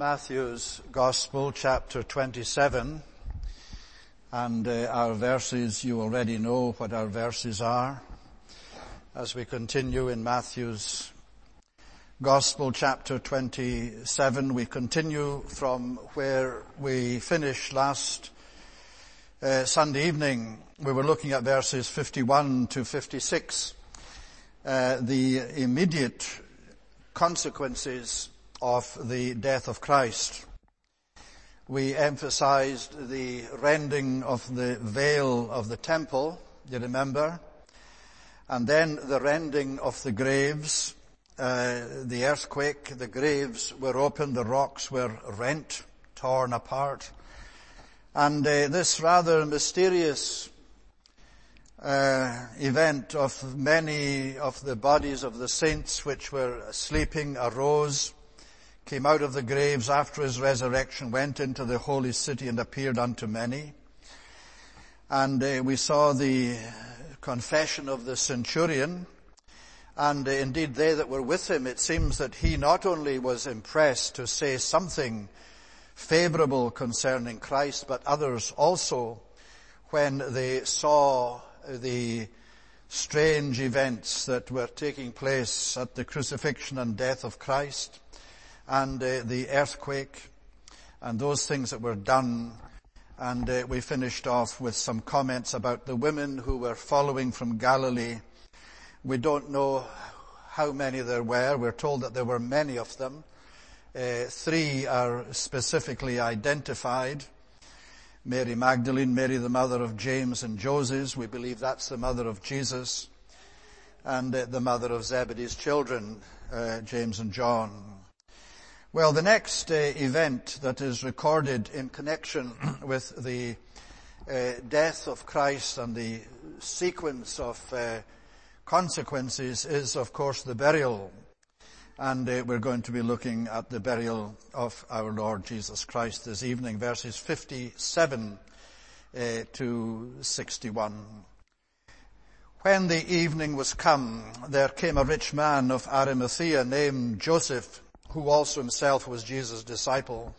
Matthew's Gospel, chapter 27, and our verses, you already know what our verses are. As we continue in Matthew's Gospel, chapter 27, we continue from where we finished last Sunday evening. We were looking at verses 51 to 56, the immediate consequences of the death of Christ. We emphasized the rending of the veil of the temple, you remember, and then the rending of the graves, the earthquake, the graves were opened, the rocks were rent, torn apart, and this rather mysterious event of many of the bodies of the saints which were sleeping arose, came out of the graves after his resurrection, went into the holy city and appeared unto many. And we saw the confession of the centurion, and indeed they that were with him, it seems that he not only was impressed to say something favorable concerning Christ, but others also, when they saw the strange events that were taking place at the crucifixion and death of Christ, and the earthquake, and those things that were done. And we finished off with some comments about the women who were following from Galilee. We don't know how many there were. We're told that there were many of them. 3 are specifically identified. Mary Magdalene, Mary the mother of James and Joses, we believe that's the mother of Jesus, and the mother of Zebedee's children, James and John. Well, the next event that is recorded in connection with the death of Christ and the sequence of consequences is, of course, the burial. And we're going to be looking at the burial of our Lord Jesus Christ this evening, verses 57 to 61. When the evening was come, there came a rich man of Arimathea named Joseph, who also himself was Jesus' disciple.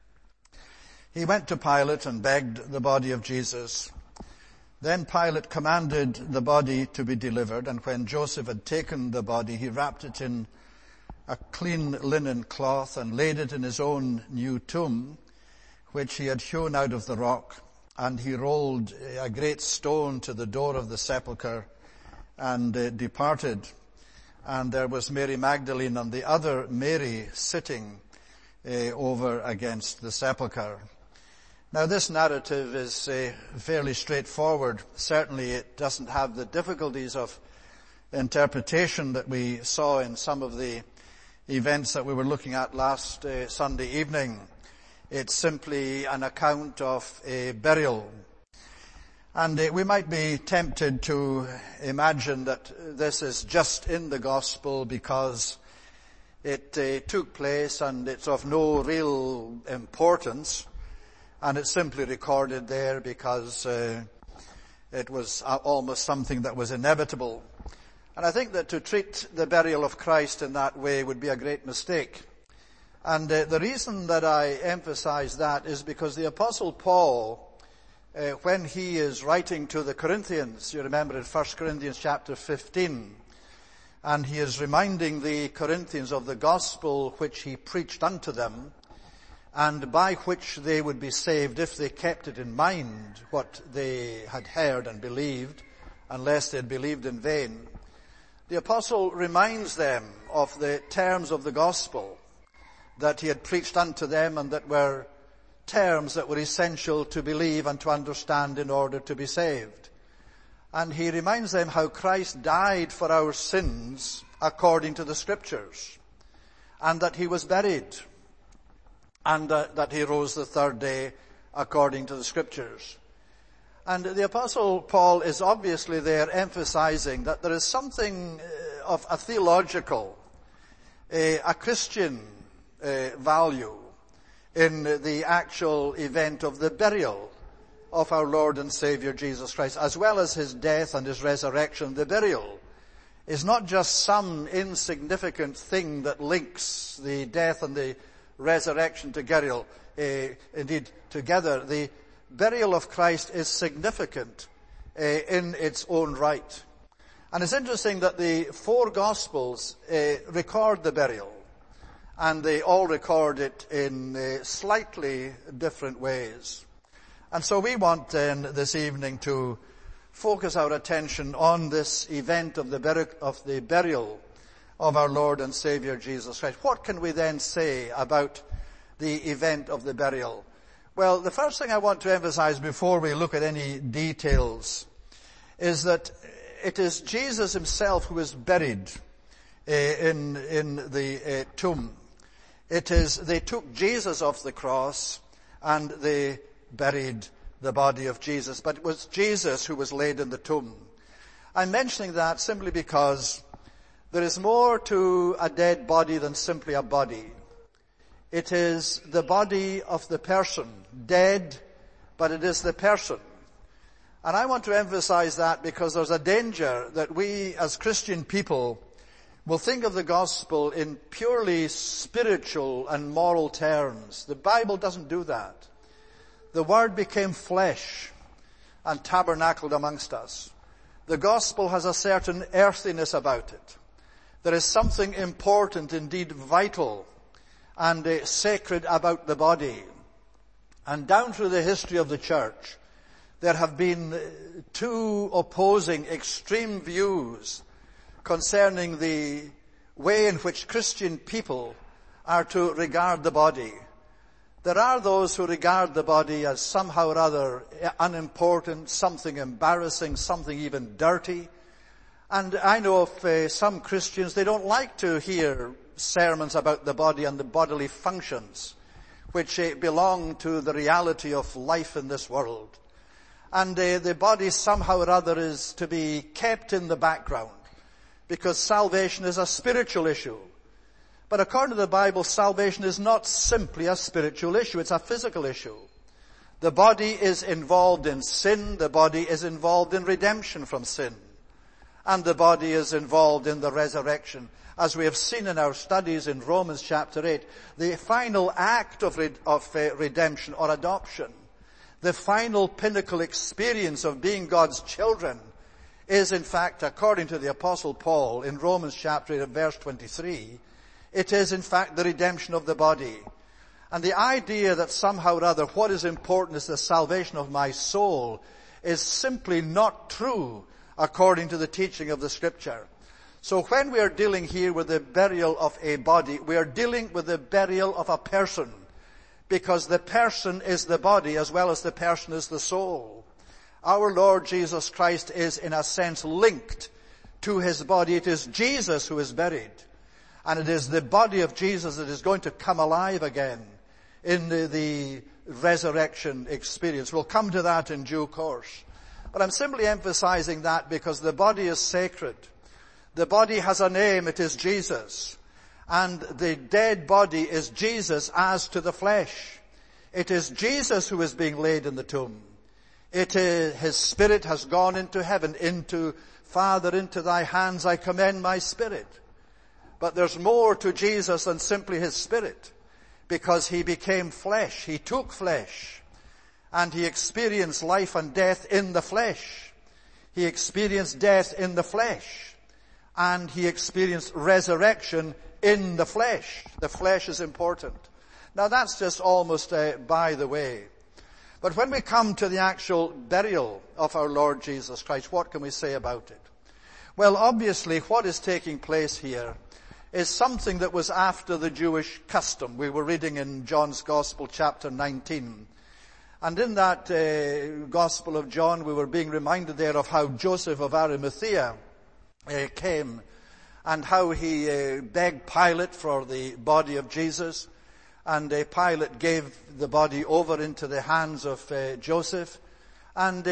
He went to Pilate and begged the body of Jesus. Then Pilate commanded the body to be delivered, and when Joseph had taken the body, he wrapped it in a clean linen cloth and laid it in his own new tomb, which he had hewn out of the rock, and he rolled a great stone to the door of the sepulchre and departed. And there was Mary Magdalene and the other Mary sitting over against the sepulchre. Now this narrative is fairly straightforward. Certainly it doesn't have the difficulties of interpretation that we saw in some of the events that we were looking at last Sunday evening. It's simply an account of a burial. And we might be tempted to imagine that this is just in the gospel because it took place and it's of no real importance, and it's simply recorded there because it was almost something that was inevitable. And I think that to treat the burial of Christ in that way would be a great mistake. And the reason that I emphasize that is because the Apostle Paul, when he is writing to the Corinthians, you remember in 1 Corinthians chapter 15, and he is reminding the Corinthians of the gospel which he preached unto them, and by which they would be saved if they kept it in mind, what they had heard and believed, unless they had believed in vain. The apostle reminds them of the terms of the gospel that he had preached unto them, and that were terms that were essential to believe and to understand in order to be saved. And he reminds them how Christ died for our sins according to the Scriptures, and that he was buried, and that he rose the third day according to the Scriptures. And the Apostle Paul is obviously there emphasizing that there is something of a theological, a Christian value in the actual event of the burial of our Lord and Savior Jesus Christ, as well as his death and his resurrection. The burial is not just some insignificant thing that links the death and the resurrection together, the burial of Christ is significant in its own right. And it's interesting that the four Gospels record the burial, and they all record it in slightly different ways. And so we want then this evening to focus our attention on this event of the burial of our Lord and Savior Jesus Christ. What can we then say about the event of the burial? Well, the first thing I want to emphasize before we look at any details is that it is Jesus himself who is buried in the tomb. They took Jesus off the cross and they buried the body of Jesus, but it was Jesus who was laid in the tomb. I'm mentioning that simply because there is more to a dead body than simply a body. It is the body of the person, dead, but it is the person. And I want to emphasize that because there's a danger that we as Christian people will think of the gospel in purely spiritual and moral terms. The Bible doesn't do that. The Word became flesh and tabernacled amongst us. The gospel has a certain earthiness about it. There is something important, indeed vital, and sacred about the body. And down through the history of the church, there have been two opposing extreme views concerning the way in which Christian people are to regard the body. There are those who regard the body as somehow or other unimportant, something embarrassing, something even dirty. And I know of some Christians, they don't like to hear sermons about the body and the bodily functions which belong to the reality of life in this world. And the body somehow or other is to be kept in the background because salvation is a spiritual issue. But according to the Bible, salvation is not simply a spiritual issue, it's a physical issue. The body is involved in sin, the body is involved in redemption from sin, and the body is involved in the resurrection. As we have seen in our studies in Romans chapter 8, the final act of redemption or adoption, the final pinnacle experience of being God's children, is in fact, according to the Apostle Paul in Romans chapter 8 verse 23, it is in fact the redemption of the body. And the idea that somehow or other what is important is the salvation of my soul is simply not true according to the teaching of the Scripture. So when we are dealing here with the burial of a body, we are dealing with the burial of a person, because the person is the body as well as the person is the soul. Our Lord Jesus Christ is in a sense linked to his body. It is Jesus who is buried, and it is the body of Jesus that is going to come alive again in the resurrection experience. We'll come to that in due course. But I'm simply emphasizing that because the body is sacred. The body has a name, it is Jesus. And the dead body is Jesus as to the flesh. It is Jesus who is being laid in the tomb. It is, his spirit has gone into heaven, Father, into thy hands I commend my spirit. But there's more to Jesus than simply his spirit, because he became flesh. He took flesh, and he experienced life and death in the flesh. He experienced death in the flesh, and he experienced resurrection in the flesh. The flesh is important. Now that's just almost by the way. But when we come to the actual burial of our Lord Jesus Christ, what can we say about it? Well, obviously what is taking place here is something that was after the Jewish custom. We were reading in John's Gospel chapter 19. And in that Gospel of John, we were being reminded there of how Joseph of Arimathea came and how he begged Pilate for the body of Jesus. And Pilate gave the body over into the hands of Joseph. And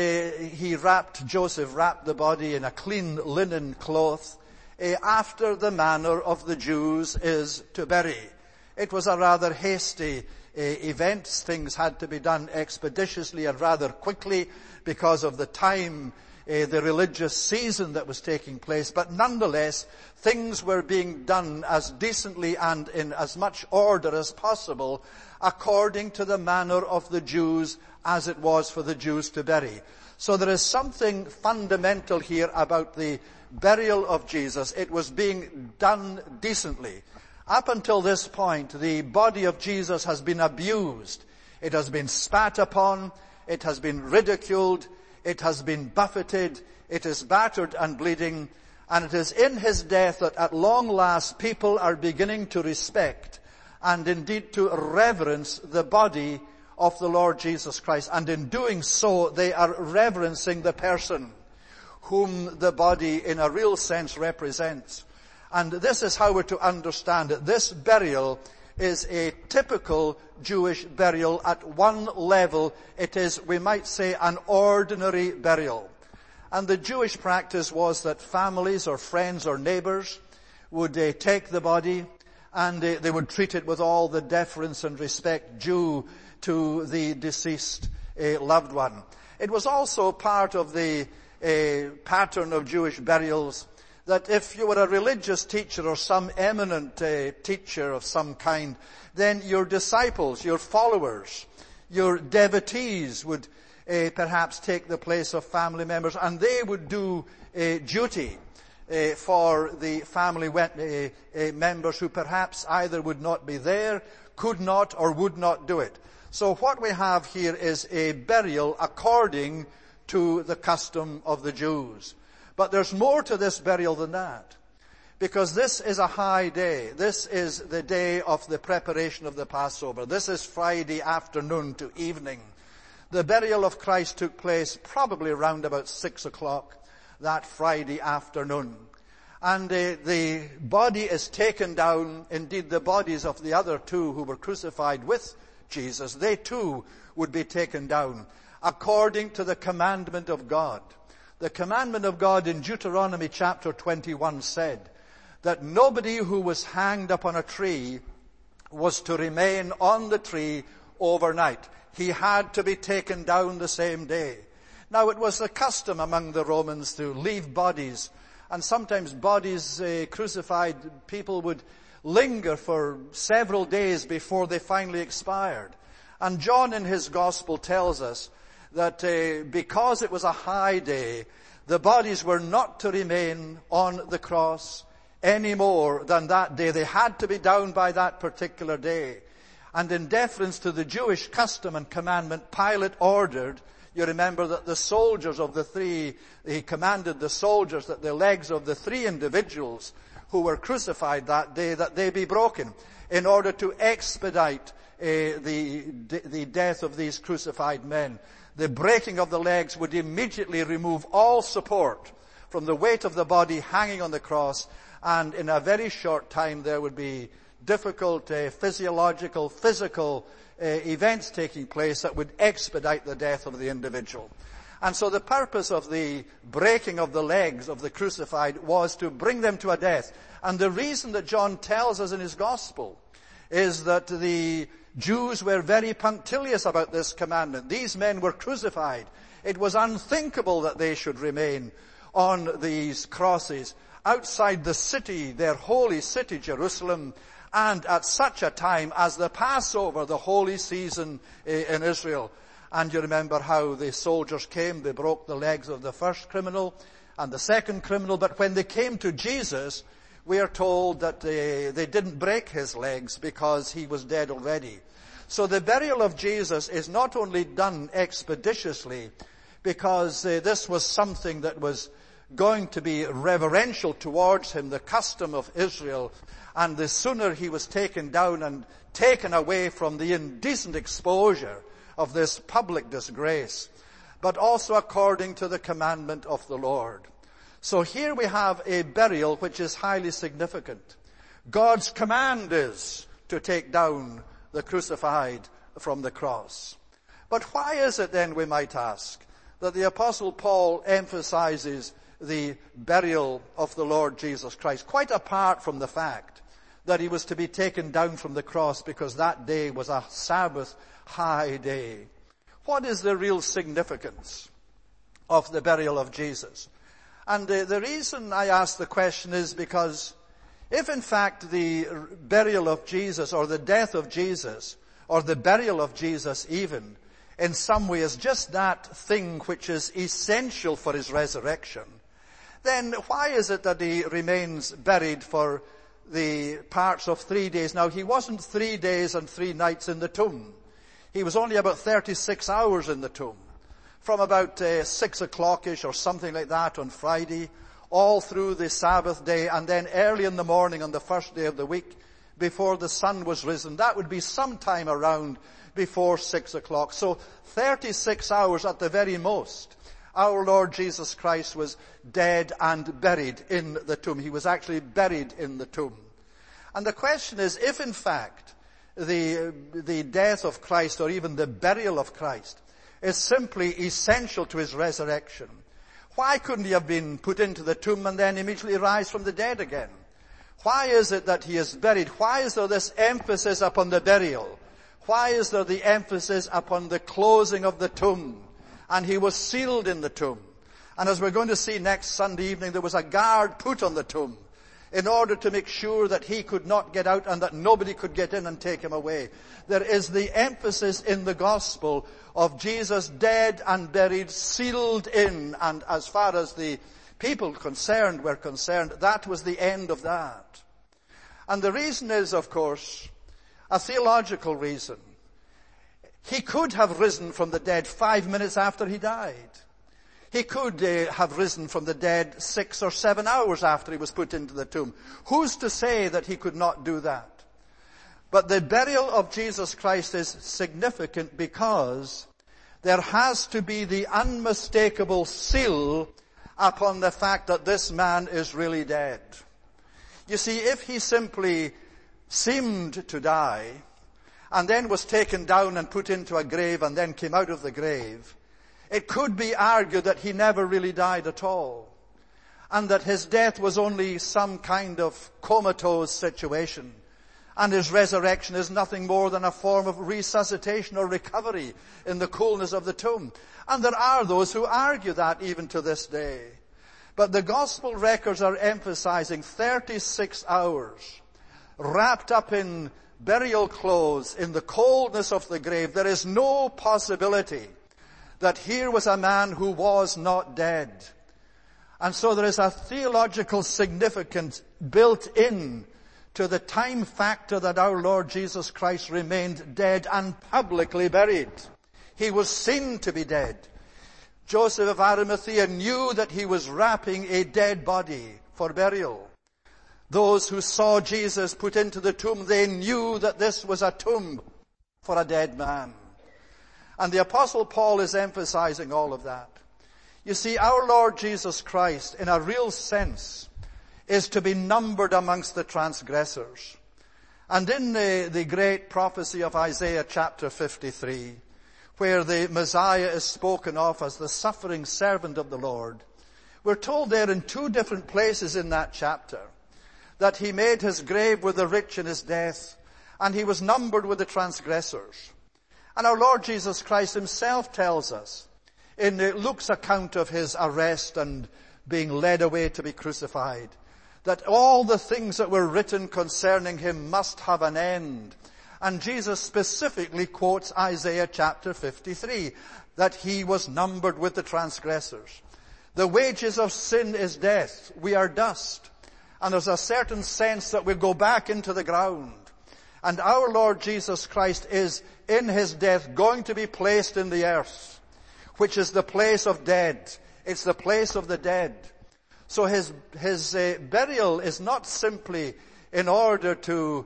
Joseph wrapped the body in a clean linen cloth after the manner of the Jews is to bury. It was a rather hasty event. Things had to be done expeditiously and rather quickly because of the time the religious season that was taking place, but nonetheless, things were being done as decently and in as much order as possible, according to the manner of the Jews, as it was for the Jews to bury. So there is something fundamental here about the burial of Jesus. It was being done decently. Up until this point, the body of Jesus has been abused. It has been spat upon. It has been ridiculed. It has been buffeted. It is battered and bleeding. And it is in his death that at long last people are beginning to respect and indeed to reverence the body of the Lord Jesus Christ. And in doing so, they are reverencing the person whom the body in a real sense represents. And this is how we're to understand it. This burial is a typical Jewish burial. At one level, it is, we might say, an ordinary burial. And the Jewish practice was that families or friends or neighbors would take the body and they would treat it with all the deference and respect due to the deceased loved one. It was also part of the pattern of Jewish burials that if you were a religious teacher or some eminent teacher of some kind, then your disciples, your followers, your devotees would perhaps take the place of family members, and they would do duty for the family members who perhaps either would not be there, could not, or would not do it. So what we have here is a burial according to the custom of the Jews. But there's more to this burial than that, because this is a high day. This is the day of the preparation of the Passover. This is Friday afternoon to evening. The burial of Christ took place probably around about 6 o'clock that Friday afternoon. And the body is taken down. Indeed, the bodies of the other two who were crucified with Jesus, they too would be taken down according to the commandment of God. The commandment of God in Deuteronomy chapter 21 said that nobody who was hanged up on a tree was to remain on the tree overnight. He had to be taken down the same day. Now, it was a custom among the Romans to leave bodies, and sometimes bodies, crucified people would linger for several days before they finally expired. And John in his gospel tells us that because it was a high day, the bodies were not to remain on the cross any more than that day. They had to be down by that particular day. And in deference to the Jewish custom and commandment, Pilate ordered, you remember that the soldiers of the three, he commanded the soldiers that the legs of the three individuals who were crucified that day, that they be broken in order to expedite the death of these crucified men. The breaking of the legs would immediately remove all support from the weight of the body hanging on the cross, and in a very short time there would be difficult physical events taking place that would expedite the death of the individual. And so the purpose of the breaking of the legs of the crucified was to bring them to a death. And the reason that John tells us in his gospel is that the Jews were very punctilious about this commandment. These men were crucified. It was unthinkable that they should remain on these crosses outside the city, their holy city, Jerusalem, and at such a time as the Passover, the holy season in Israel. And you remember how the soldiers came, they broke the legs of the first criminal and the second criminal, but when they came to Jesus, we are told that they didn't break his legs because he was dead already. So the burial of Jesus is not only done expeditiously because this was something that was going to be reverential towards him, the custom of Israel, and the sooner he was taken down and taken away from the indecent exposure of this public disgrace, but also according to the commandment of the Lord. So here we have a burial which is highly significant. God's command is to take down the crucified from the cross. But why is it then, we might ask, that the Apostle Paul emphasizes the burial of the Lord Jesus Christ, quite apart from the fact that he was to be taken down from the cross because that day was a Sabbath high day? What is the real significance of the burial of Jesus. And the reason I ask the question is because if in fact the burial of Jesus, or the death of Jesus, or the burial of Jesus even, in some way is just that thing which is essential for his resurrection, then why is it that he remains buried for the parts of 3 days? Now, he wasn't 3 days and 3 nights in the tomb. He was only about 36 hours in the tomb. From about 6 o'clock-ish or something like that on Friday, all through the Sabbath day, and then early in the morning on the first day of the week, before the sun was risen. That would be sometime around before 6 o'clock. So 36 hours at the very most, our Lord Jesus Christ was dead and buried in the tomb. He was actually buried in the tomb. And the question is, if in fact the death of Christ, or even the burial of Christ, is simply essential to his resurrection, why couldn't he have been put into the tomb and then immediately rise from the dead again? Why is it that he is buried? Why is there this emphasis upon the burial? Why is there the emphasis upon the closing of the tomb? And he was sealed in the tomb. And as we're going to see next Sunday evening, there was a guard put on the tomb in order to make sure that he could not get out and that nobody could get in and take him away. There is the emphasis in the gospel of Jesus dead and buried, sealed in, and as far as the people concerned were concerned, that was the end of that. And the reason is, of course, a theological reason. He could have risen from the dead 5 minutes after he died. He could have risen from the dead 6 or 7 hours after he was put into the tomb. Who's to say that he could not do that? But the burial of Jesus Christ is significant because there has to be the unmistakable seal upon the fact that this man is really dead. You see, if he simply seemed to die and then was taken down and put into a grave and then came out of the grave, it could be argued that he never really died at all, and that his death was only some kind of comatose situation, and his resurrection is nothing more than a form of resuscitation or recovery in the coolness of the tomb. And there are those who argue that even to this day. But the gospel records are emphasizing 36 hours wrapped up in burial clothes in the coldness of the grave. There is no possibility that here was a man who was not dead. And so there is a theological significance built in to the time factor that our Lord Jesus Christ remained dead and publicly buried. He was seen to be dead. Joseph of Arimathea knew that he was wrapping a dead body for burial. Those who saw Jesus put into the tomb, they knew that this was a tomb for a dead man. And the Apostle Paul is emphasizing all of that. You see, our Lord Jesus Christ, in a real sense, is to be numbered amongst the transgressors. And in the great prophecy of Isaiah chapter 53, where the Messiah is spoken of as the suffering servant of the Lord, we're told there in 2 different places in that chapter that he made his grave with the rich in his death, and he was numbered with the transgressors. And our Lord Jesus Christ himself tells us in Luke's account of his arrest and being led away to be crucified, that all the things that were written concerning him must have an end. And Jesus specifically quotes Isaiah chapter 53, that he was numbered with the transgressors. The wages of sin is death. We are dust. And there's a certain sense that we'll go back into the ground. And our Lord Jesus Christ is, in his death, going to be placed in the earth, which is the place of dead. It's the place of the dead. So his burial is not simply in order to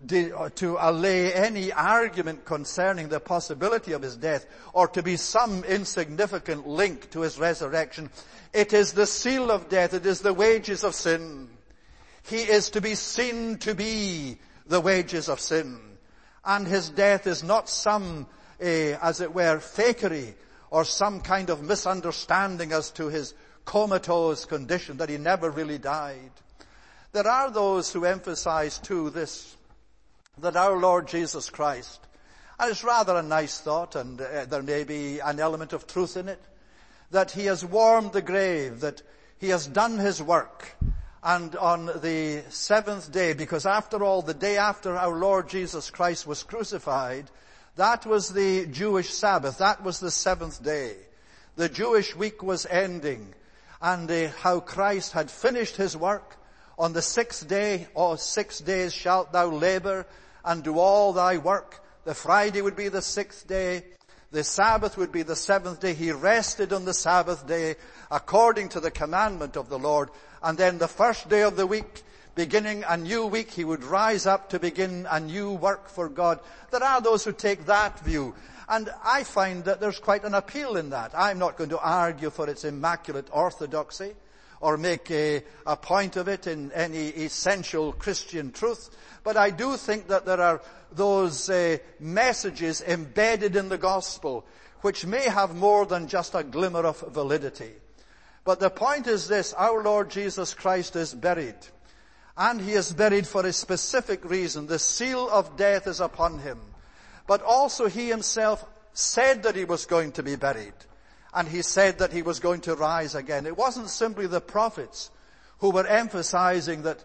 allay any argument concerning the possibility of his death, or to be some insignificant link to his resurrection. It is the seal of death. It is the wages of sin. He is to be seen to be the wages of sin. And his death is not some, as it were, fakery or some kind of misunderstanding as to his comatose condition, that he never really died. There are those who emphasize too this, that our Lord Jesus Christ, and it's rather a nice thought, and there may be an element of truth in it, that he has warmed the grave, that he has done his work. And on the seventh day, because after all, the day after our Lord Jesus Christ was crucified, that was the Jewish Sabbath. That was the seventh day. The Jewish week was ending. And how Christ had finished his work. On the sixth day, 6 days shalt thou labor and do all thy work. The Friday would be the sixth day. The Sabbath would be the seventh day. He rested on the Sabbath day according to the commandment of the Lord. And then the first day of the week, beginning a new week, he would rise up to begin a new work for God. There are those who take that view. And I find that there's quite an appeal in that. I'm not going to argue for its immaculate orthodoxy or make a point of it in any essential Christian truth. But I do think that there are those messages embedded in the gospel which may have more than just a glimmer of validity. But the point is this: our Lord Jesus Christ is buried. And he is buried for a specific reason. The seal of death is upon him. But also he himself said that he was going to be buried. And he said that he was going to rise again. It wasn't simply the prophets who were emphasizing that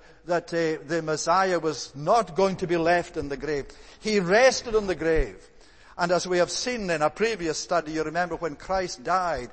the Messiah was not going to be left in the grave. He rested in the grave. And as we have seen in a previous study, you remember when Christ died,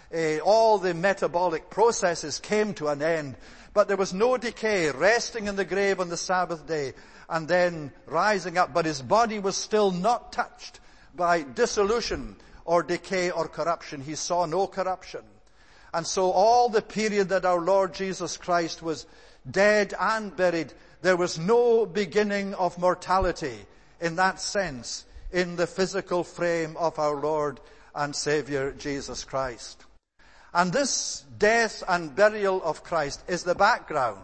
all the metabolic processes came to an end. But there was no decay, resting in the grave on the Sabbath day and then rising up. But his body was still not touched by dissolution or decay or corruption. He saw no corruption. And so all the period that our Lord Jesus Christ was dead and buried, there was no beginning of mortality in that sense in the physical frame of our Lord and Savior Jesus Christ. And this death and burial of Christ is the background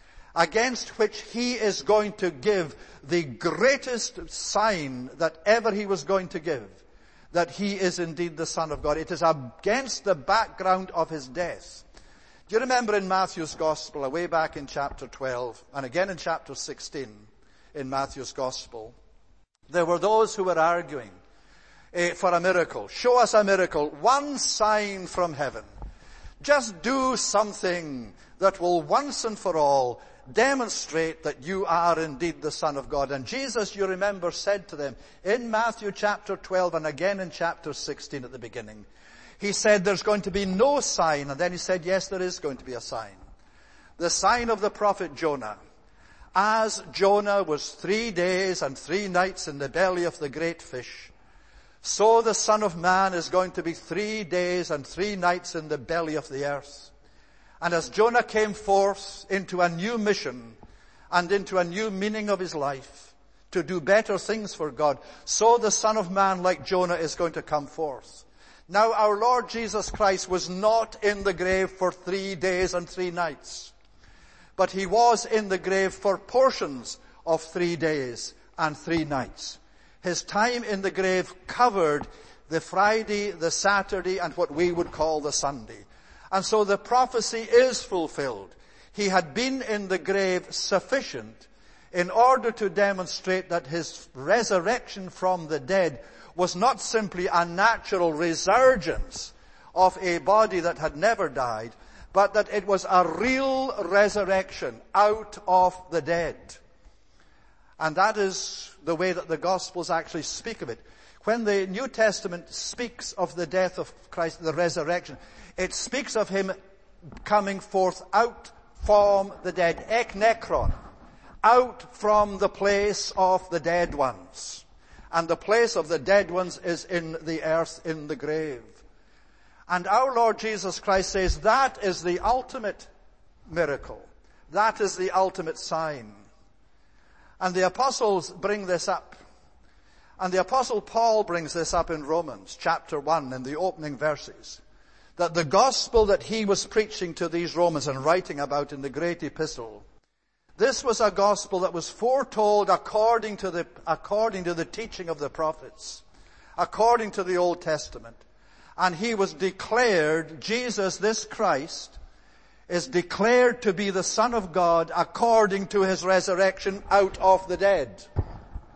against which he is going to give the greatest sign that ever he was going to give, that he is indeed the Son of God. It is against the background of his death. Do you remember in Matthew's Gospel, way back in chapter 12, and again in chapter 16 in Matthew's Gospel, there were those who were arguing for a miracle. Show us a miracle, one sign from heaven. Just do something that will once and for all demonstrate that you are indeed the Son of God. And Jesus, you remember, said to them in Matthew chapter 12 and again in chapter 16 at the beginning, he said there's going to be no sign. And then he said, yes, there is going to be a sign. The sign of the prophet Jonah. As Jonah was 3 days and 3 nights in the belly of the great fish, so the Son of Man is going to be 3 days and 3 nights in the belly of the earth. And as Jonah came forth into a new mission and into a new meaning of his life to do better things for God, so the Son of Man, like Jonah, is going to come forth. Now, our Lord Jesus Christ was not in the grave for 3 days and 3 nights, but he was in the grave for portions of 3 days and 3 nights. His time in the grave covered the Friday, the Saturday, and what we would call the Sunday. And so the prophecy is fulfilled. He had been in the grave sufficient in order to demonstrate that his resurrection from the dead was not simply a natural resurgence of a body that had never died, but that it was a real resurrection out of the dead. And that is the way that the Gospels actually speak of it. When the New Testament speaks of the death of Christ, the resurrection, it speaks of him coming forth out from the dead, ek nekron, out from the place of the dead ones. And the place of the dead ones is in the earth, in the grave. And our Lord Jesus Christ says that is the ultimate miracle. That is the ultimate sign. And the apostles bring this up. And the apostle Paul brings this up in Romans chapter 1 in the opening verses. That the gospel that he was preaching to these Romans and writing about in the great epistle, this was a gospel that was foretold according to the teaching of the prophets, according to the Old Testament. And he was declared, Jesus, this Christ, is declared to be the Son of God according to his resurrection out of the dead.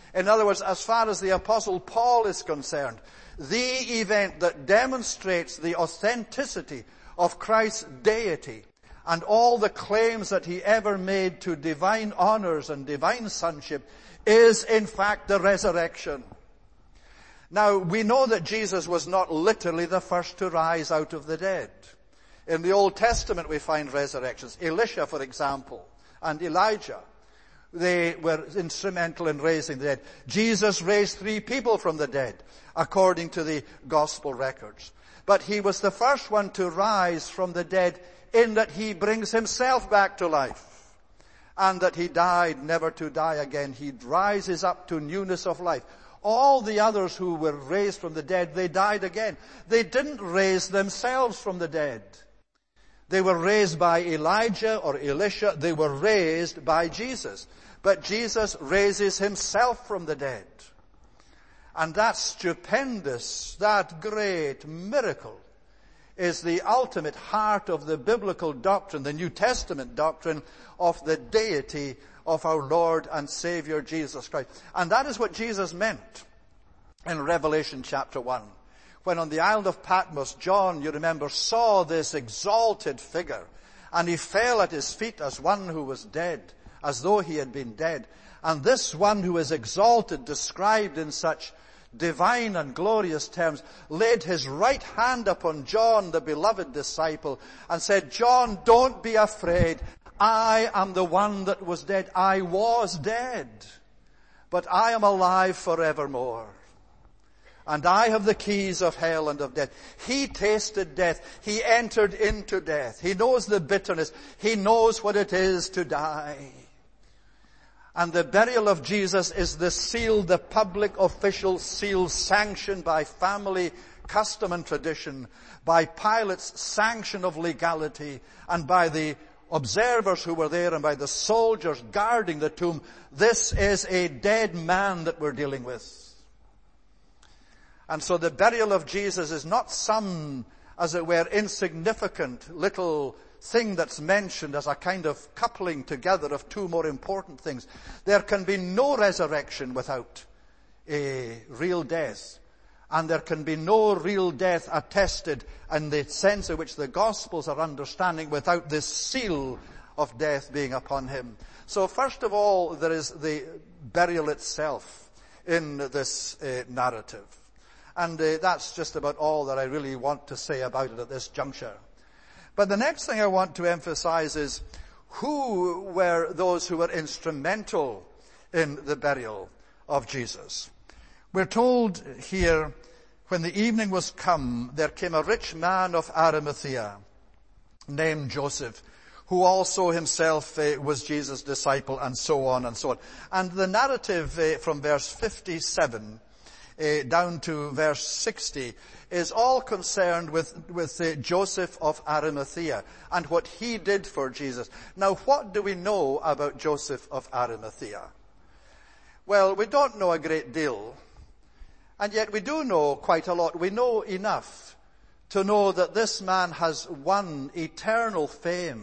In other words, as far as the Apostle Paul is concerned, the event that demonstrates the authenticity of Christ's deity and all the claims that he ever made to divine honors and divine sonship is in fact the resurrection. Now, we know that Jesus was not literally the first to rise out of the dead. In the Old Testament we find resurrections. Elisha, for example, and Elijah, they were instrumental in raising the dead. Jesus raised 3 people from the dead, according to the gospel records. But he was the first one to rise from the dead in that he brings himself back to life. And that he died never to die again. He rises up to newness of life. All the others who were raised from the dead, they died again. They didn't raise themselves from the dead. They were raised by Elijah or Elisha. They were raised by Jesus. But Jesus raises himself from the dead. And that stupendous, that great miracle is the ultimate heart of the biblical doctrine, the New Testament doctrine of the deity of our Lord and Savior Jesus Christ. And that is what Jesus meant in Revelation chapter 1. When on the island of Patmos, John, you remember, saw this exalted figure, and he fell at his feet as one who was dead, as though he had been dead. And this one who is exalted, described in such divine and glorious terms, laid his right hand upon John, the beloved disciple, and said, John, don't be afraid. I am the one that was dead. I was dead, but I am alive forevermore. And I have the keys of hell and of death. He tasted death. He entered into death. He knows the bitterness. He knows what it is to die. And the burial of Jesus is the seal, the public official seal sanctioned by family custom and tradition, by Pilate's sanction of legality, and by the observers who were there and by the soldiers guarding the tomb. This is a dead man that we're dealing with. And so the burial of Jesus is not some, as it were, insignificant little thing that's mentioned as a kind of coupling together of 2 more important things. There can be no resurrection without a real death. And there can be no real death attested in the sense in which the Gospels are understanding without this seal of death being upon him. So first of all, there is the burial itself in this narrative. And that's just about all that I really want to say about it at this juncture. But the next thing I want to emphasize is who were those who were instrumental in the burial of Jesus. We're told here, when the evening was come, there came a rich man of Arimathea named Joseph, who also himself was Jesus' disciple, and so on and so on. And the narrative from verse 57 down to verse 60 is all concerned with Joseph of Arimathea and what he did for Jesus. Now, what do we know about Joseph of Arimathea? Well, we don't know a great deal, and yet we do know quite a lot. We know enough to know that this man has won eternal fame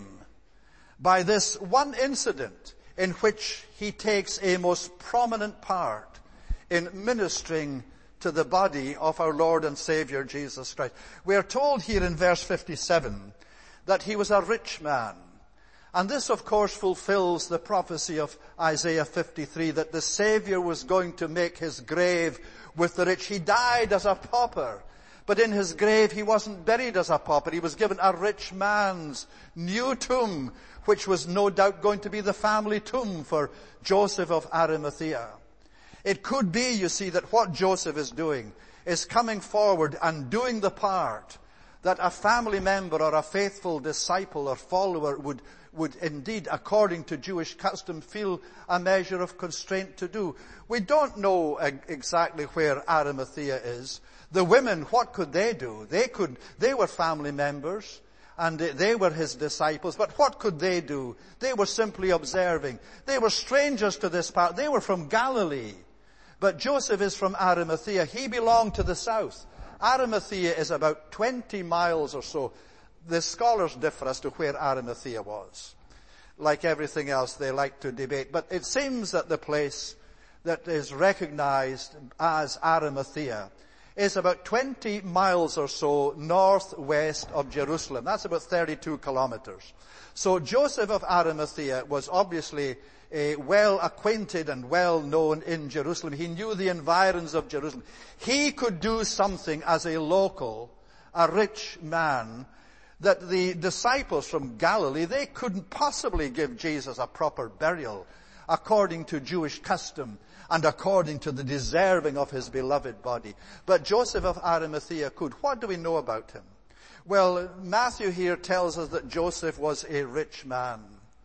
by this one incident in which he takes a most prominent part in ministering to the body of our Lord and Savior Jesus Christ. We are told here in verse 57 that he was a rich man. And this, of course, fulfills the prophecy of Isaiah 53 that the Savior was going to make his grave with the rich. He died as a pauper, but in his grave he wasn't buried as a pauper. He was given a rich man's new tomb, which was no doubt going to be the family tomb for Joseph of Arimathea. It could be, you see, that what Joseph is doing is coming forward and doing the part that a family member or a faithful disciple or follower would indeed, according to Jewish custom, feel a measure of constraint to do. We don't know exactly where Arimathea is. The women, what could they do? They were family members, and they were his disciples, but what could they do? They were simply observing. They were strangers to this part. They were from Galilee. But Joseph is from Arimathea. He belonged to the south. Arimathea is about 20 miles or so. The scholars differ as to where Arimathea was. Like everything else, they like to debate. But it seems that the place that is recognized as Arimathea is about 20 miles or so northwest of Jerusalem. That's about 32 kilometers. So Joseph of Arimathea was obviously well acquainted and well known in Jerusalem. He knew the environs of Jerusalem. He could do something as a local, a rich man, that the disciples from Galilee, they couldn't possibly give Jesus a proper burial according to Jewish custom and according to the deserving of his beloved body. But Joseph of Arimathea could. What do we know about him? Well, Matthew here tells us that Joseph was a rich man.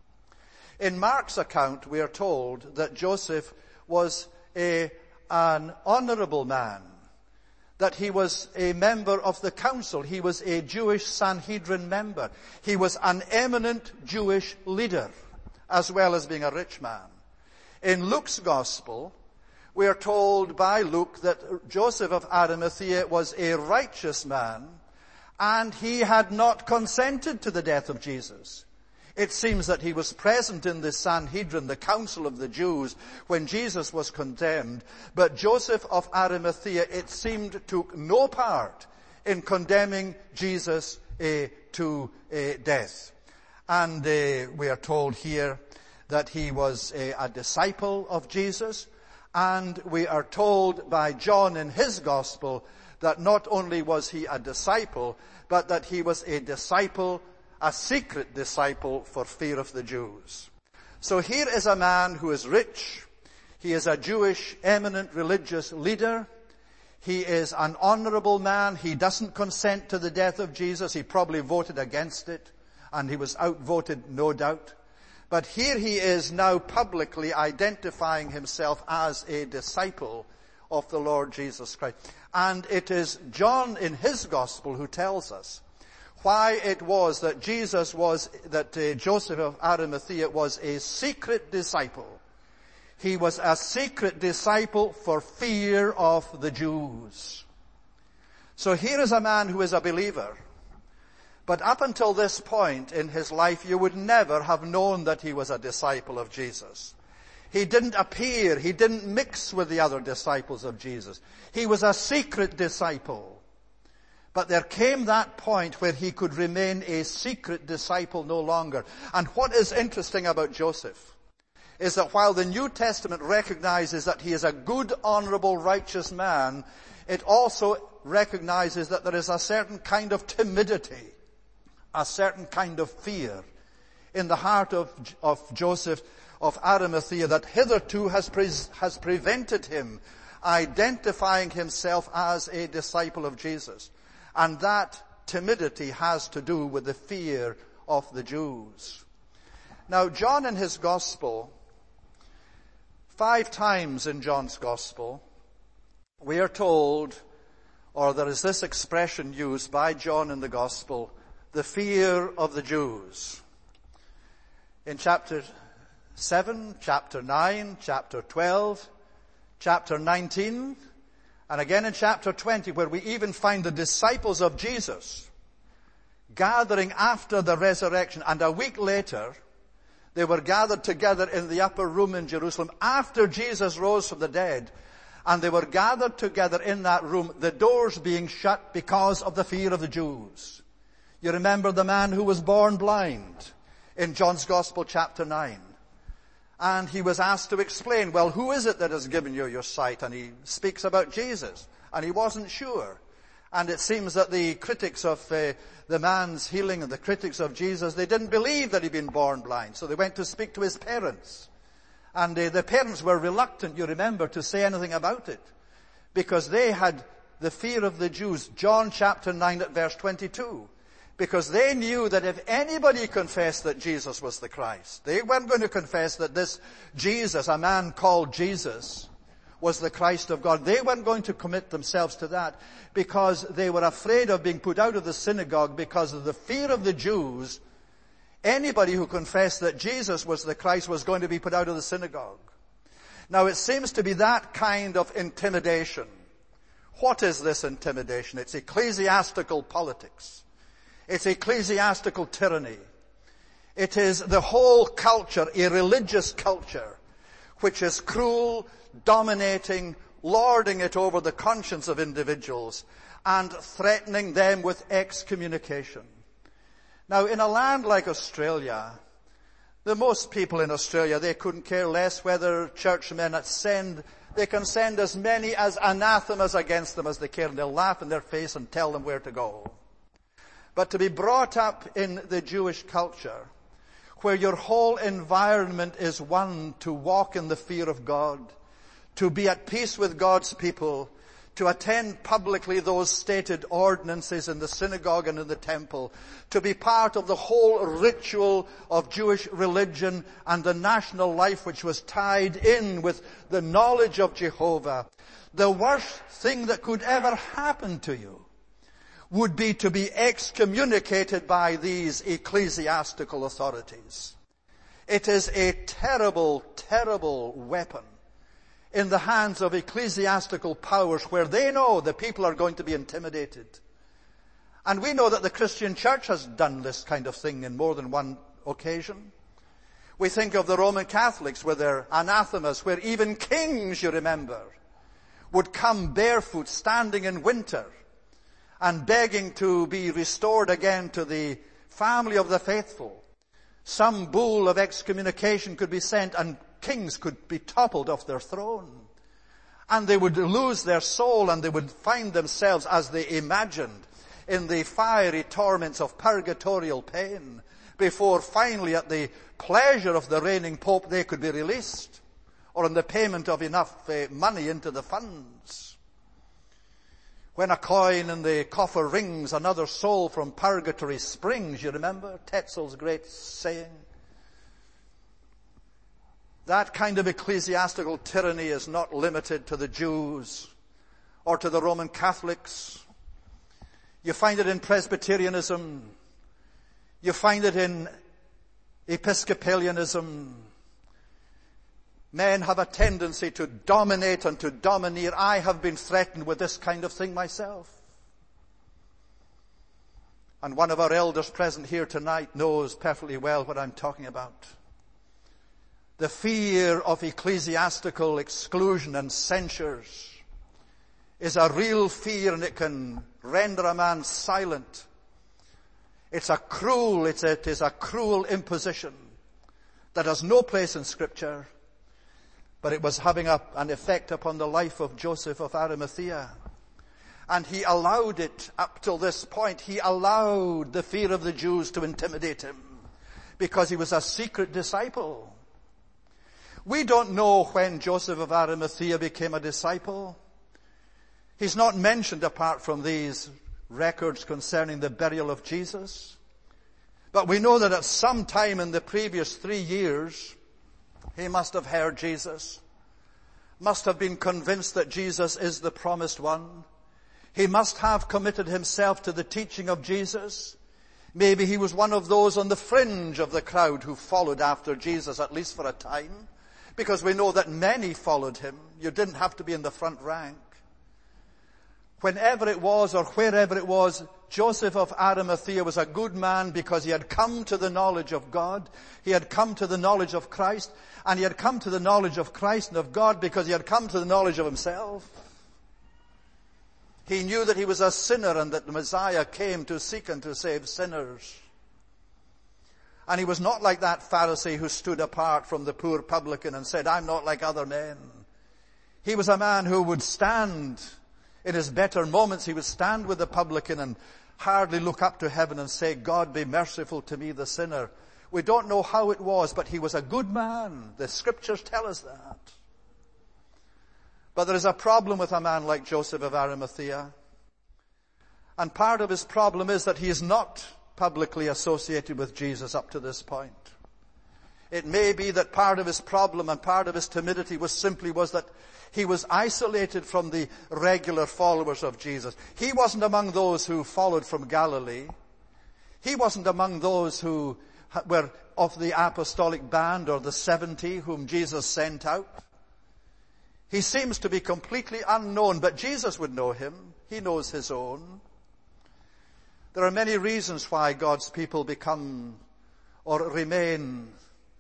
In Mark's account, we are told that Joseph was an honorable man, that he was a member of the council. He was a Jewish Sanhedrin member. He was an eminent Jewish leader, as well as being a rich man. In Luke's Gospel, we are told by Luke that Joseph of Arimathea was a righteous man, and he had not consented to the death of Jesus. It seems that he was present in the Sanhedrin, the council of the Jews, when Jesus was condemned. But Joseph of Arimathea, it seemed, took no part in condemning Jesus to death. And we are told here that he was a disciple of Jesus. And we are told by John in his gospel that not only was he a disciple, but that he was a disciple, a secret disciple for fear of the Jews. So here is a man who is rich. He is a Jewish eminent religious leader. He is an honorable man. He doesn't consent to the death of Jesus. He probably voted against it, and he was outvoted, no doubt. But here he is now publicly identifying himself as a disciple of the Lord Jesus Christ. And it is John in his gospel who tells us why it was that Joseph of Arimathea was a secret disciple. He was a secret disciple for fear of the Jews. So here is a man who is a believer. But up until this point in his life, you would never have known that he was a disciple of Jesus. He didn't appear, he didn't mix with the other disciples of Jesus. He was a secret disciple. But there came that point where he could remain a secret disciple no longer. And what is interesting about Joseph is that while the New Testament recognizes that he is a good, honorable, righteous man, it also recognizes that there is a certain kind of timidity, a certain kind of fear in the heart of Joseph of Arimathea that hitherto has prevented him identifying himself as a disciple of Jesus. And that timidity has to do with the fear of the Jews. Now, John in his gospel, 5 times in John's gospel, we are told, or there is this expression used by John in the gospel, the fear of the Jews. In chapter 7, chapter 9, chapter 12, chapter 19, and again in chapter 20, where we even find the disciples of Jesus gathering after the resurrection. And a week later, they were gathered together in the upper room in Jerusalem after Jesus rose from the dead. And they were gathered together in that room, the doors being shut because of the fear of the Jews. You remember the man who was born blind in John's Gospel, chapter 9. And he was asked to explain, well, who is it that has given you your sight? And he speaks about Jesus. And he wasn't sure. And it seems that the critics of the man's healing and the critics of Jesus, they didn't believe that he'd been born blind. So they went to speak to his parents. And the parents were reluctant, you remember, to say anything about it. Because they had the fear of the Jews. John chapter 9 at verse 22. Because they knew that if anybody confessed that Jesus was the Christ, they weren't going to confess that this Jesus, a man called Jesus, was the Christ of God. They weren't going to commit themselves to that because they were afraid of being put out of the synagogue because of the fear of the Jews. Anybody who confessed that Jesus was the Christ was going to be put out of the synagogue. Now it seems to be that kind of intimidation. What is this intimidation? It's ecclesiastical politics. It's ecclesiastical tyranny. It is the whole culture, a religious culture, which is cruel, dominating, lording it over the conscience of individuals, and threatening them with excommunication. Now, in a land like Australia, the most people in Australia, they couldn't care less whether churchmen they can send as many as anathemas against them as they care, and they'll laugh in their face and tell them where to go. But to be brought up in the Jewish culture, where your whole environment is one to walk in the fear of God, to be at peace with God's people, to attend publicly those stated ordinances in the synagogue and in the temple, to be part of the whole ritual of Jewish religion and the national life which was tied in with the knowledge of Jehovah. The worst thing that could ever happen to you would be to be excommunicated by these ecclesiastical authorities. It is a terrible, terrible weapon in the hands of ecclesiastical powers where they know the people are going to be intimidated. And we know that the Christian church has done this kind of thing in more than one occasion. We think of the Roman Catholics with their anathemas, where even kings, you remember, would come barefoot, standing in winter, and begging to be restored again to the family of the faithful. Some bull of excommunication could be sent, and kings could be toppled off their throne. And they would lose their soul, and they would find themselves, as they imagined, in the fiery torments of purgatorial pain, before finally, at the pleasure of the reigning pope, they could be released, or in the payment of enough money into the funds. When a coin in the coffer rings, another soul from purgatory springs. You remember Tetzel's great saying? That kind of ecclesiastical tyranny is not limited to the Jews or to the Roman Catholics. You find it in Presbyterianism. You find it in Episcopalianism. Men have a tendency to dominate and to domineer. I have been threatened with this kind of thing myself. And one of our elders present here tonight knows perfectly well what I'm talking about. The fear of ecclesiastical exclusion and censures is a real fear, and it can render a man silent. It is a cruel imposition that has no place in Scripture, but it was having an effect upon the life of Joseph of Arimathea. And he allowed it up till this point. He allowed the fear of the Jews to intimidate him because he was a secret disciple. We don't know when Joseph of Arimathea became a disciple. He's not mentioned apart from these records concerning the burial of Jesus. But we know that at some time in the previous 3 years, he must have heard Jesus, must have been convinced that Jesus is the promised one. He must have committed himself to the teaching of Jesus. Maybe he was one of those on the fringe of the crowd who followed after Jesus, at least for a time, because we know that many followed him. You didn't have to be in the front rank. Whenever it was or wherever it was, Joseph of Arimathea was a good man because he had come to the knowledge of God. He had come to the knowledge of Christ. And he had come to the knowledge of Christ and of God because he had come to the knowledge of himself. He knew that he was a sinner and that the Messiah came to seek and to save sinners. And he was not like that Pharisee who stood apart from the poor publican and said, I'm not like other men. He was a man who would stand in his better moments. He would stand with the publican and hardly look up to heaven and say, God, be merciful to me, the sinner. We don't know how it was, but he was a good man. The Scriptures tell us that. But there is a problem with a man like Joseph of Arimathea. And part of his problem is that he is not publicly associated with Jesus up to this point. It may be that part of his problem and part of his timidity was that he was isolated from the regular followers of Jesus. He wasn't among those who followed from Galilee. He wasn't among those who were of the apostolic band or the 70 whom Jesus sent out. He seems to be completely unknown, but Jesus would know him. He knows his own. There are many reasons why God's people become or remain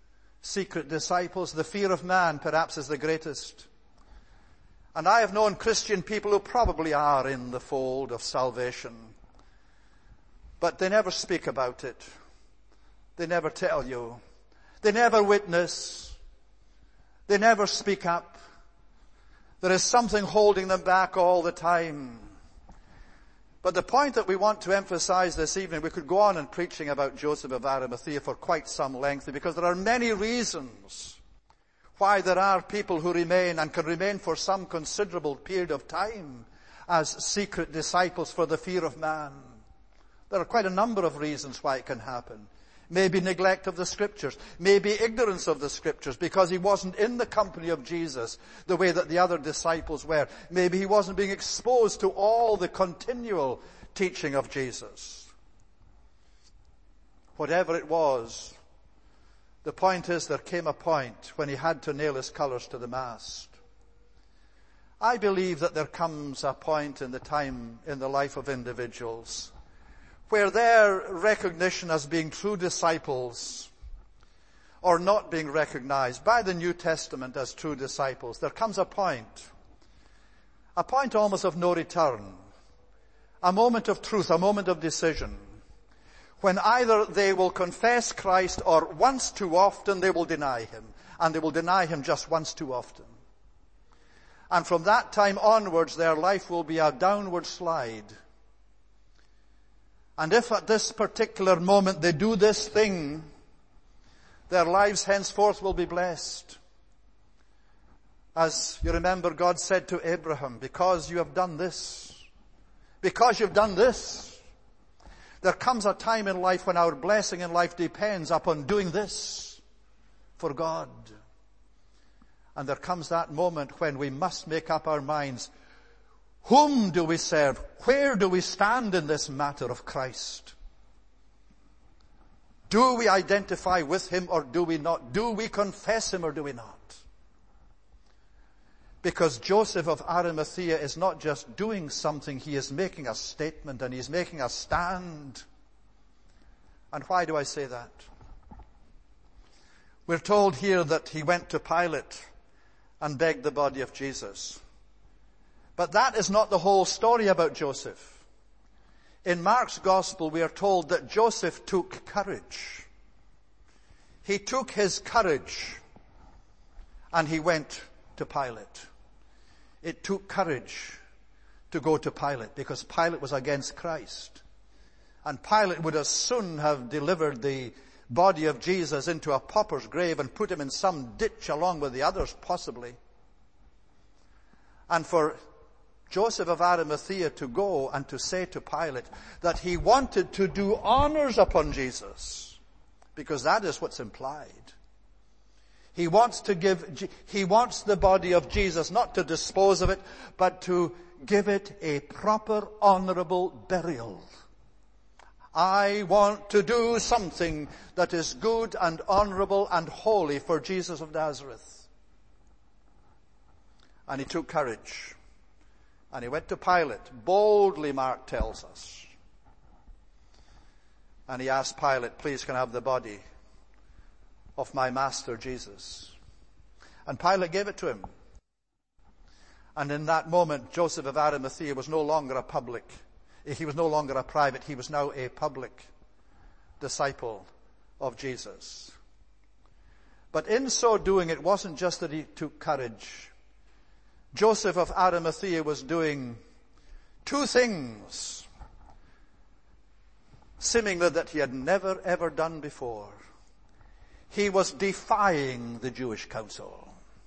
secret disciples. The fear of man perhaps is the greatest. And I have known Christian people who probably are in the fold of salvation, but they never speak about it. They never tell you. They never witness. They never speak up. There is something holding them back all the time. But the point that we want to emphasize this evening, we could go on in preaching about Joseph of Arimathea for quite some length, because there are many reasons why there are people who remain and can remain for some considerable period of time as secret disciples for the fear of man. There are quite a number of reasons why it can happen. Maybe neglect of the Scriptures. Maybe ignorance of the Scriptures because he wasn't in the company of Jesus the way that the other disciples were. Maybe he wasn't being exposed to all the continual teaching of Jesus. Whatever it was, the point is there came a point when he had to nail his colours to the mast. I believe that there comes a point in the time in the life of individuals where their recognition as being true disciples or not being recognized by the New Testament as true disciples, there comes a point almost of no return, a moment of truth, a moment of decision, when either they will confess Christ or once too often they will deny him, and they will deny him just once too often. And from that time onwards their life will be a downward slide. And if at this particular moment they do this thing, their lives henceforth will be blessed. As you remember, God said to Abraham, because you've done this, there comes a time in life when our blessing in life depends upon doing this for God. And there comes that moment when we must make up our minds, whom do we serve? Where do we stand in this matter of Christ? Do we identify with him or do we not? Do we confess him or do we not? Because Joseph of Arimathea is not just doing something, he is making a statement and he's making a stand. And why do I say that? We're told here that he went to Pilate and begged the body of Jesus. But that is not the whole story about Joseph. In Mark's Gospel, we are told that Joseph took courage. He took his courage and he went to Pilate. It took courage to go to Pilate because Pilate was against Christ. And Pilate would as soon have delivered the body of Jesus into a pauper's grave and put him in some ditch along with the others possibly. And for Joseph of Arimathea to go and to say to Pilate that he wanted to do honors upon Jesus, because that is what's implied. He wants the body of Jesus not to dispose of it, but to give it a proper, honorable burial. I want to do something that is good and honorable and holy for Jesus of Nazareth. And he took courage. And he went to Pilate, boldly, Mark tells us. And he asked Pilate, please can I have the body of my master Jesus? And Pilate gave it to him. And in that moment, Joseph of Arimathea was no longer a private, he was now a public disciple of Jesus. But in so doing, it wasn't just that he took courage. Joseph of Arimathea was doing two things, seemingly that he had never ever done before. He was defying the Jewish council.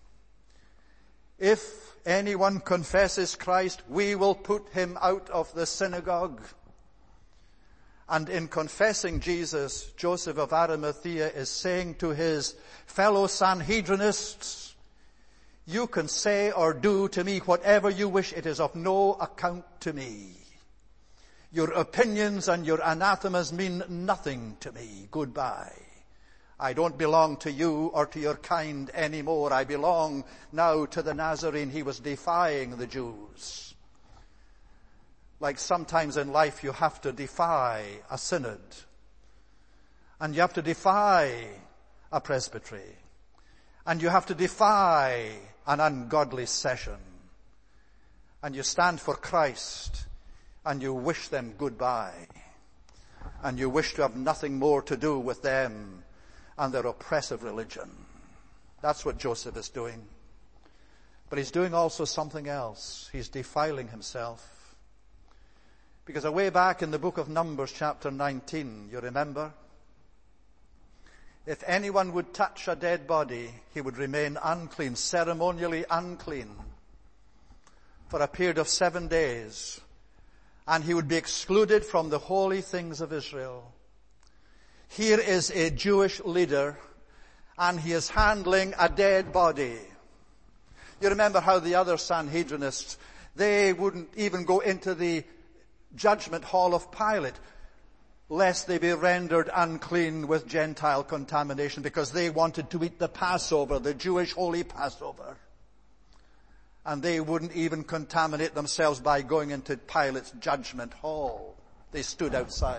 If anyone confesses Christ, we will put him out of the synagogue. And in confessing Jesus, Joseph of Arimathea is saying to his fellow Sanhedrinists, you can say or do to me whatever you wish. It is of no account to me. Your opinions and your anathemas mean nothing to me. Goodbye. I don't belong to you or to your kind anymore. I belong now to the Nazarene. He was defying the Jews. Like sometimes in life you have to defy a synod. And you have to defy a presbytery. and you have to defy an ungodly session, and you stand for Christ, and you wish them goodbye, and you wish to have nothing more to do with them and their oppressive religion. That's what Joseph is doing. But he's doing also something else. He's defiling himself. Because away back in the book of Numbers, chapter 19, you remember, if anyone would touch a dead body, he would remain unclean, ceremonially unclean, for a period of 7 days, and he would be excluded from the holy things of Israel. Here is a Jewish leader, and he is handling a dead body. You remember how the other Sanhedrinists, they wouldn't even go into the judgment hall of Pilate, lest they be rendered unclean with Gentile contamination, because they wanted to eat the Passover, the Jewish holy Passover. And they wouldn't even contaminate themselves by going into Pilate's judgment hall. They stood outside.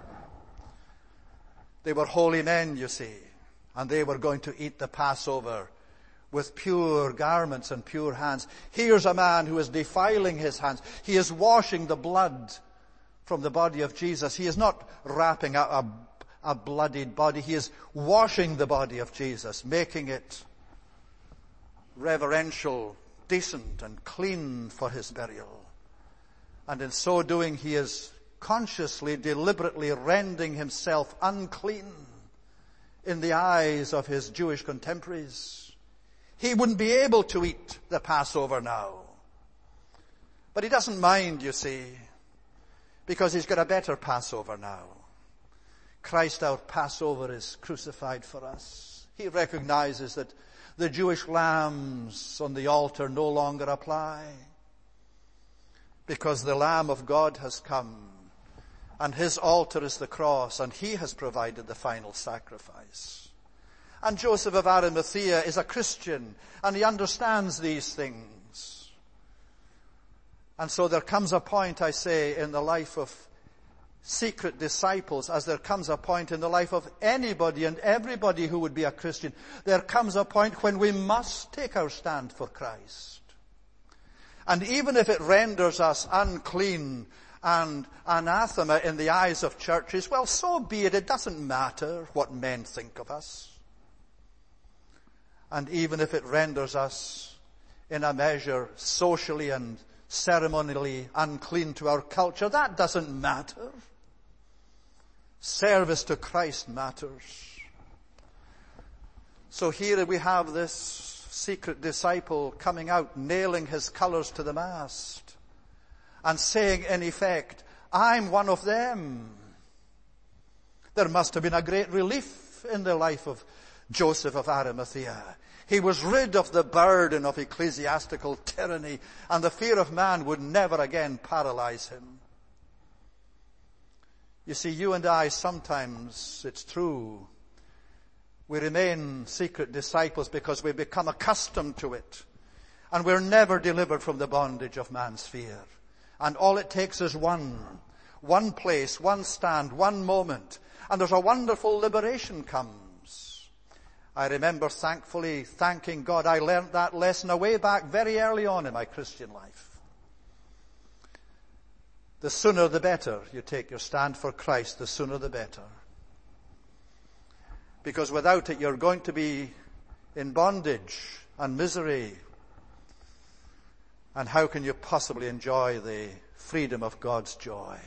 They were holy men, you see, and they were going to eat the Passover with pure garments and pure hands. Here's a man who is defiling his hands. He is washing the blood from the body of Jesus. He is not wrapping a bloodied body. He is washing the body of Jesus, making it reverential, decent, and clean for his burial. And in so doing, he is consciously, deliberately rendering himself unclean in the eyes of his Jewish contemporaries. He wouldn't be able to eat the Passover now. But he doesn't mind, you see, because he's got a better Passover now. Christ, our Passover, is crucified for us. He recognizes that the Jewish lambs on the altar no longer apply, because the Lamb of God has come, and his altar is the cross, and he has provided the final sacrifice. And Joseph of Arimathea is a Christian, and he understands these things. And so there comes a point, I say, in the life of secret disciples, as there comes a point in the life of anybody and everybody who would be a Christian. There comes a point when we must take our stand for Christ. And even if it renders us unclean and anathema in the eyes of churches, well, so be it. It doesn't matter what men think of us. And even if it renders us, in a measure, socially and ceremonially unclean to our culture, that doesn't matter. Service to Christ matters. So here we have this secret disciple coming out, nailing his colors to the mast, and saying, in effect, I'm one of them. There must have been a great relief in the life of Joseph of Arimathea. He was rid of the burden of ecclesiastical tyranny, and the fear of man would never again paralyze him. You see, you and I sometimes, it's true, we remain secret disciples because we become accustomed to it, and we're never delivered from the bondage of man's fear. And all it takes is one place, one stand, one moment, and there's a wonderful liberation comes. I remember thankfully thanking God I learned that lesson way back very early on in my Christian life. The sooner the better you take your stand for Christ, the sooner the better. Because without it you're going to be in bondage and misery. And how can you possibly enjoy the freedom of God's joy?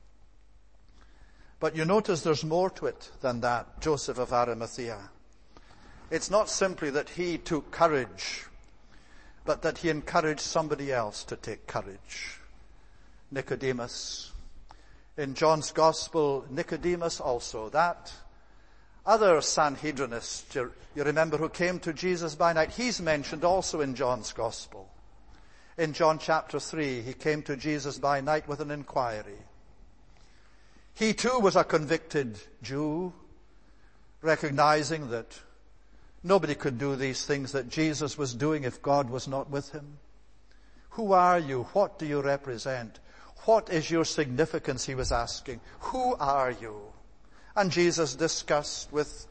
But you notice there's more to it than that, Joseph of Arimathea. It's not simply that he took courage, but that he encouraged somebody else to take courage. Nicodemus. In John's Gospel, Nicodemus also, that other Sanhedrinist, you remember, who came to Jesus by night, he's mentioned also in John's Gospel. In John chapter 3, he came to Jesus by night with an inquiry. He too was a convicted Jew, recognizing that nobody could do these things that Jesus was doing if God was not with him. Who are you? What do you represent? What is your significance, he was asking. Who are you? And Jesus discussed with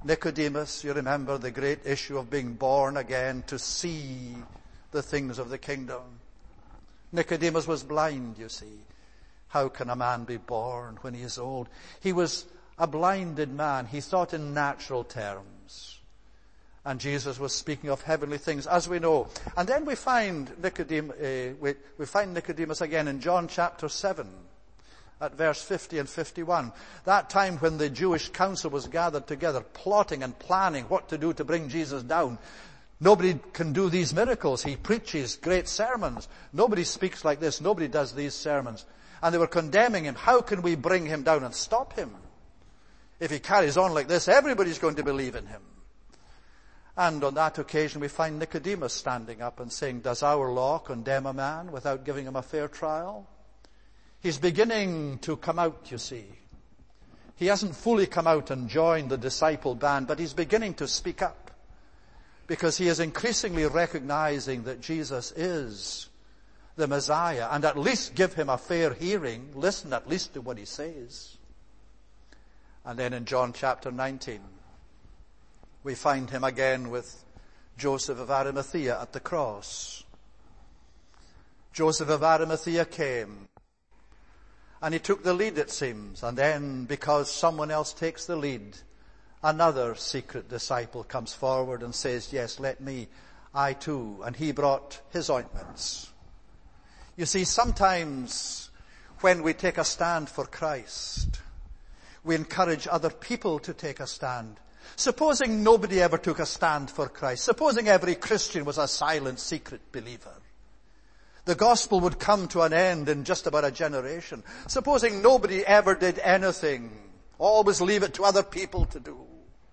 Nicodemus, you remember the great issue of being born again to see the things of the kingdom. Nicodemus was blind, you see. How can a man be born when he is old? He was a blinded man. He thought in natural terms. And Jesus was speaking of heavenly things, as we know. And then we find Nicodemus again in John chapter 7, at verse 50 and 51. That time when the Jewish council was gathered together, plotting and planning what to do to bring Jesus down. Nobody can do these miracles. He preaches great sermons. Nobody speaks like this. Nobody does these sermons. And they were condemning him. How can we bring him down and stop him? If he carries on like this, everybody's going to believe in him. And on that occasion we find Nicodemus standing up and saying, does our law condemn a man without giving him a fair trial? He's beginning to come out, you see. He hasn't fully come out and joined the disciple band, but he's beginning to speak up. Because he is increasingly recognizing that Jesus is the Messiah, and at least give him a fair hearing, listen at least to what he says. And then in John chapter 19, we find him again with Joseph of Arimathea at the cross. Joseph of Arimathea came, and he took the lead, it seems, and then because someone else takes the lead, another secret disciple comes forward and says, yes, let me, I too. And he brought his ointments. You see, sometimes when we take a stand for Christ, we encourage other people to take a stand. Supposing nobody ever took a stand for Christ, supposing every Christian was a silent, secret believer, the gospel would come to an end in just about a generation. Supposing nobody ever did anything, always leave it to other people to do.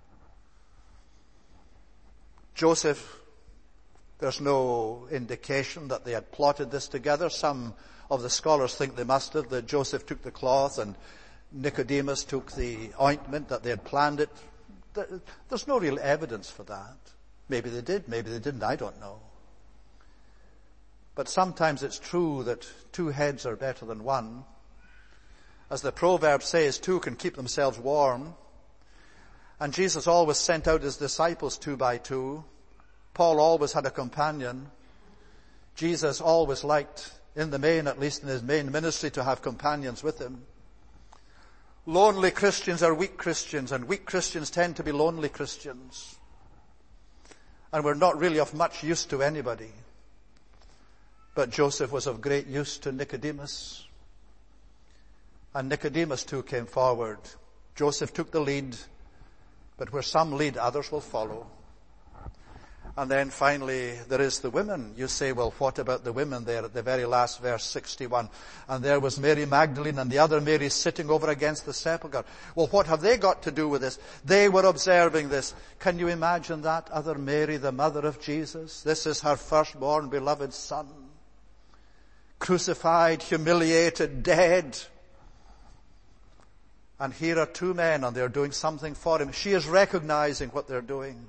Joseph, there's no indication that they had plotted this together. Some of the scholars think they must have, that Joseph took the cloth and Nicodemus took the ointment, that they had planned it. There's no real evidence for that. Maybe they did, maybe they didn't, I don't know. But sometimes it's true that two heads are better than one. As the proverb says, two can keep themselves warm. And Jesus always sent out his disciples 2 by 2. Paul always had a companion. Jesus always liked, in the main, at least in his main ministry, to have companions with him. Lonely Christians are weak Christians, and weak Christians tend to be lonely Christians. And we're not really of much use to anybody. But Joseph was of great use to Nicodemus. And Nicodemus too came forward. Joseph took the lead, but where some lead, others will follow. And then finally, there is the women. You say, well, what about the women there at the very last verse, 61? And there was Mary Magdalene and the other Mary sitting over against the sepulchre. Well, what have they got to do with this? They were observing this. Can you imagine that other Mary, the mother of Jesus? This is her firstborn beloved son. Crucified, humiliated, dead. And here are two men and they're doing something for him. She is recognizing what they're doing.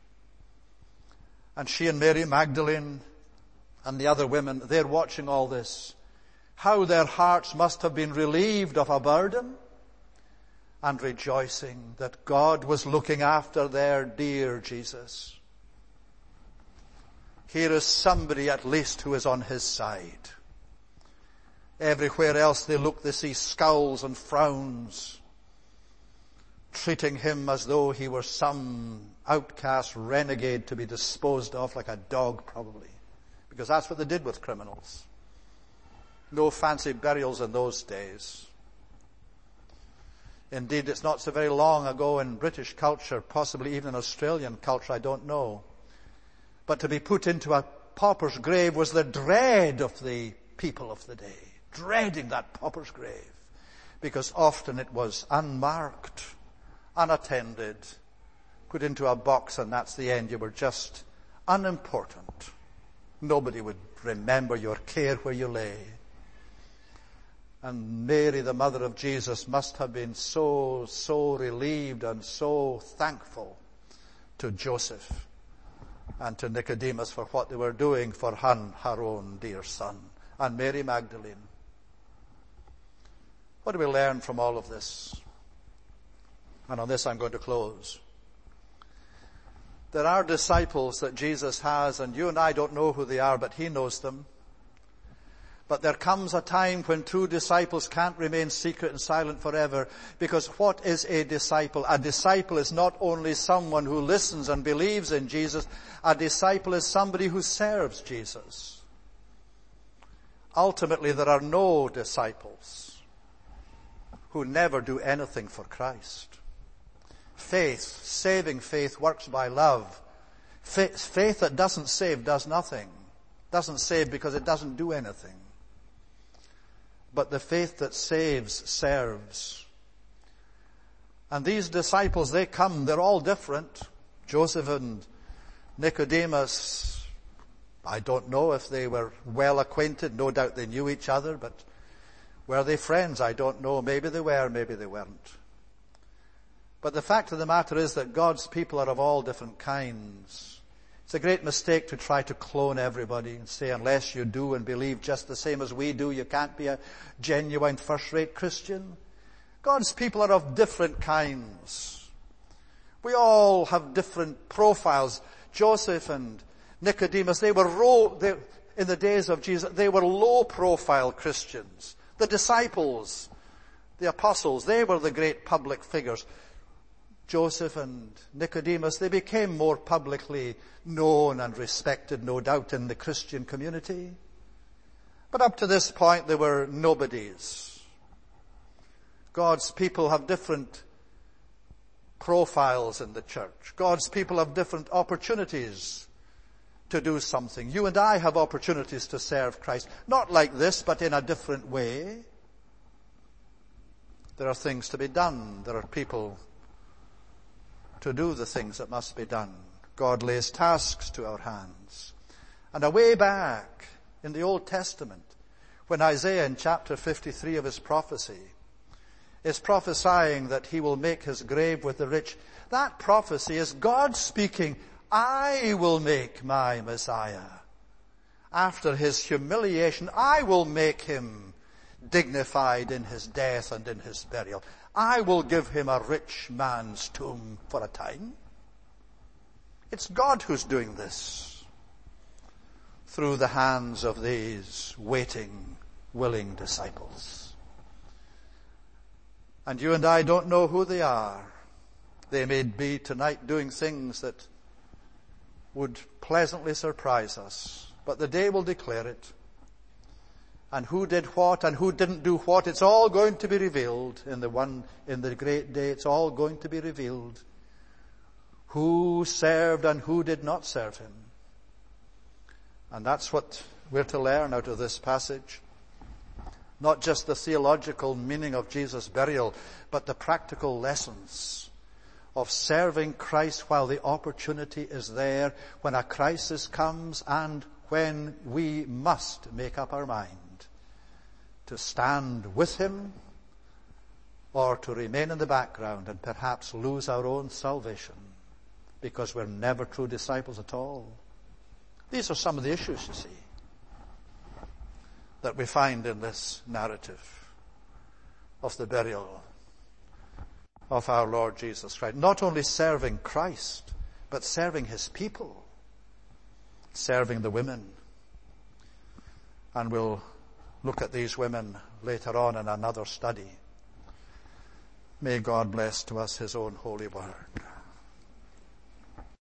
And she and Mary Magdalene and the other women, they're watching all this. How their hearts must have been relieved of a burden and rejoicing that God was looking after their dear Jesus. Here is somebody at least who is on his side. Everywhere else they look, they see scowls and frowns, treating him as though he were some outcast renegade to be disposed of like a dog, probably. Because that's what they did with criminals. No fancy burials in those days. Indeed, it's not so very long ago in British culture, possibly even in Australian culture, I don't know. But to be put into a pauper's grave was the dread of the people of the day. Dreading that pauper's grave. Because often it was unmarked, unattended, put into a box, and that's the end. You were just unimportant. Nobody would remember your care where you lay. And Mary, the mother of Jesus, must have been so relieved and so thankful to Joseph and to Nicodemus for what they were doing for her own dear son. And Mary Magdalene. What do we learn from all of this? And on this I'm going to close. There are disciples that Jesus has, and you and I don't know who they are, but he knows them. But there comes a time when true disciples can't remain secret and silent forever, because what is a disciple? A disciple is not only someone who listens and believes in Jesus. A disciple is somebody who serves Jesus. Ultimately, there are no disciples who never do anything for Christ. Faith, saving faith, works by love. Faith that doesn't save does nothing. Doesn't save because it doesn't do anything. But the faith that saves serves. And these disciples, they come, they're all different. Joseph and Nicodemus, I don't know if they were well acquainted. No doubt they knew each other, but were they friends? I don't know. Maybe they were, maybe they weren't. But the fact of the matter is that God's people are of all different kinds. It's a great mistake to try to clone everybody and say, unless you do and believe just the same as we do, you can't be a genuine first-rate Christian. God's people are of different kinds. We all have different profiles. Joseph and Nicodemus, in the days of Jesus, they were low-profile Christians. The disciples, the apostles, they were the great public figures. Joseph and Nicodemus, they became more publicly known and respected, no doubt, in the Christian community. But up to this point, they were nobodies. God's people have different profiles in the church. God's people have different opportunities to do something. You and I have opportunities to serve Christ. Not like this, but in a different way. There are things to be done. There are people to do the things that must be done. God lays tasks to our hands. And away back in the Old Testament, when Isaiah in chapter 53 of his prophecy is prophesying that he will make his grave with the rich, that prophecy is God speaking, I will make my Messiah. After his humiliation, I will make him dignified in his death and in his burial. I will give him a rich man's tomb for a time. It's God who's doing this through the hands of these waiting, willing disciples. And you and I don't know who they are. They may be tonight doing things that would pleasantly surprise us, but the day will declare it. And who did what and who didn't do what, it's all going to be revealed in the great day. It's all going to be revealed. Who served and who did not serve him. And that's what we're to learn out of this passage. Not just the theological meaning of Jesus' burial, but the practical lessons of serving Christ while the opportunity is there, when a crisis comes and when we must make up our mind to stand with him or to remain in the background and perhaps lose our own salvation because we're never true disciples at all. These are some of the issues, you see, that we find in this narrative of the burial of our Lord Jesus Christ. Not only serving Christ, but serving his people, serving the women. And we'll look at these women later on in another study. May God bless to us his own holy word.